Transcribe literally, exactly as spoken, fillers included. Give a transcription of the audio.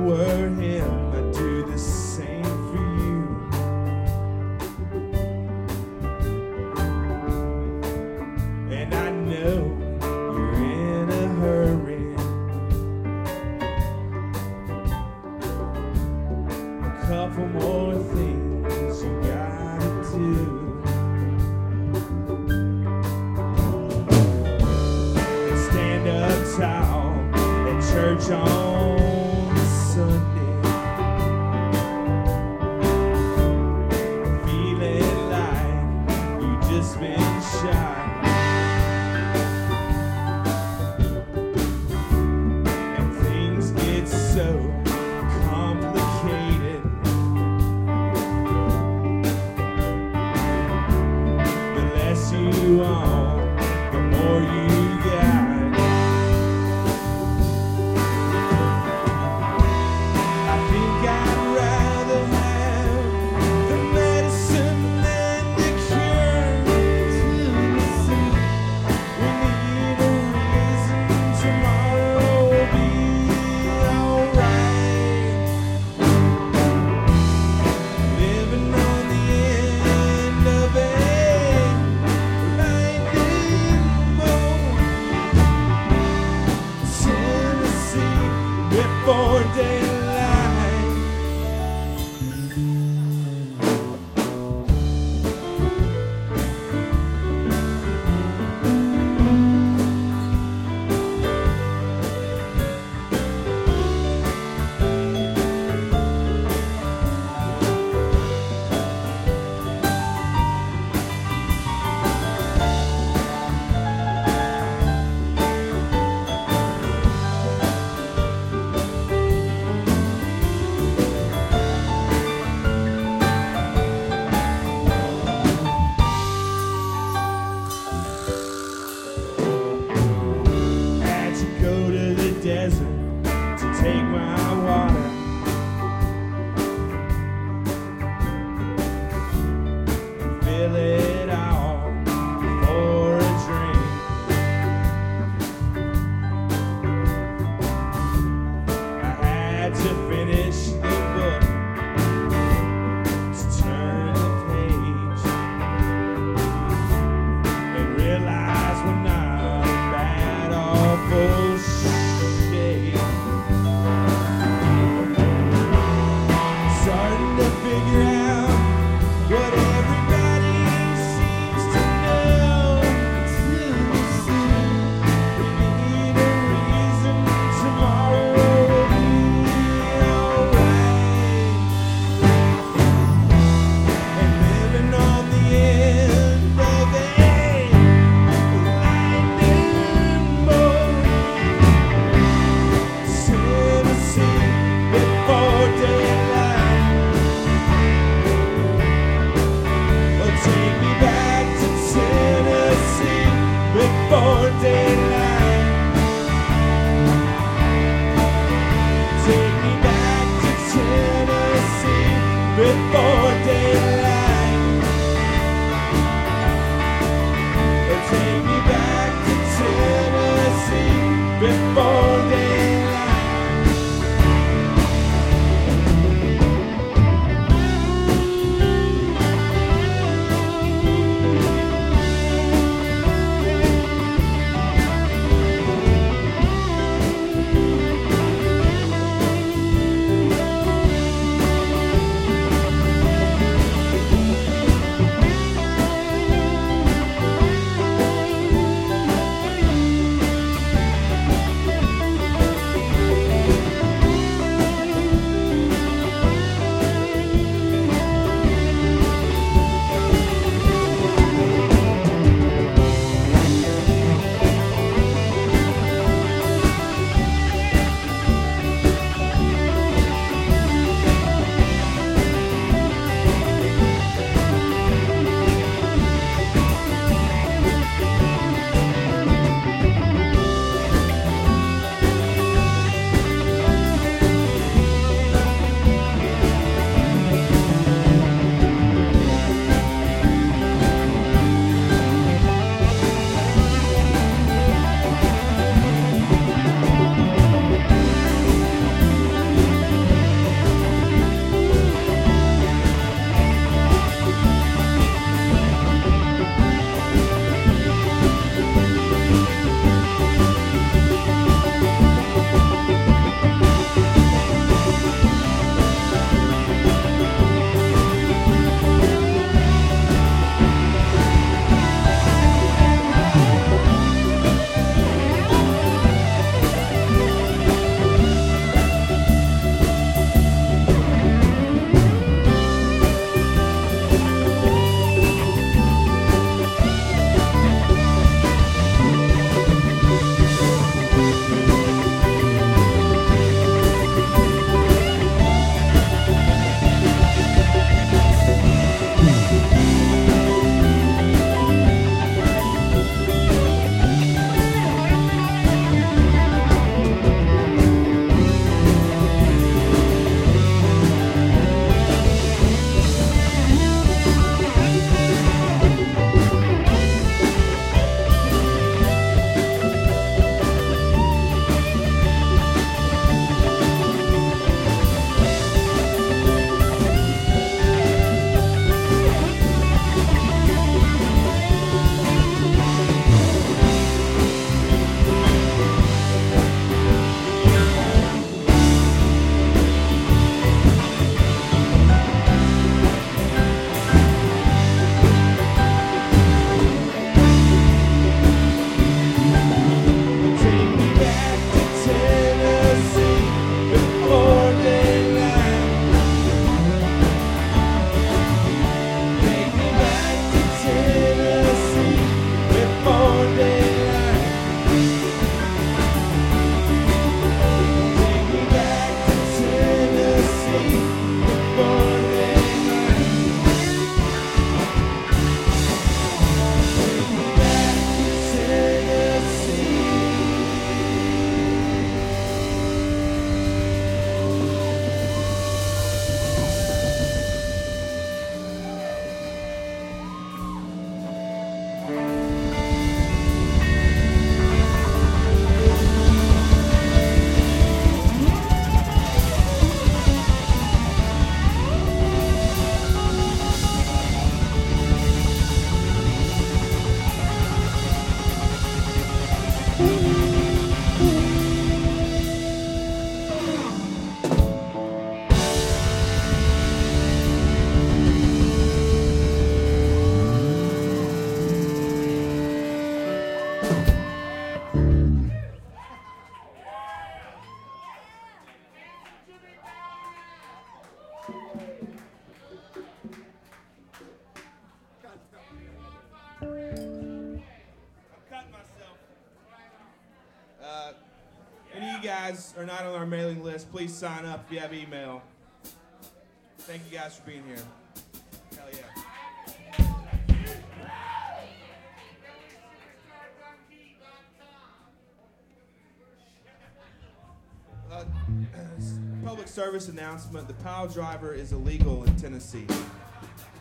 were him, I'd do the same for you. And I know you're in a hurry. A couple more things you gotta do. Stand up tall at church on Sunday, feeling like you just been shot. And things get so complicated. The less you own, the more you got. I think I'd rather have the medicine than the cure. To see when the eater is and tomorrow will be alright. Living on the end of a lightning bolt, Tennessee before daylight. Had to go to the desert to take my water. Fill it all for a drink. I had to finish the book to turn the page and realize we're not bad awful shape. Uh, any of you guys are not on our mailing list, please sign up if you have email. Thank you guys for being here. Hell yeah. Uh, public service announcement. The pile driver is illegal in Tennessee.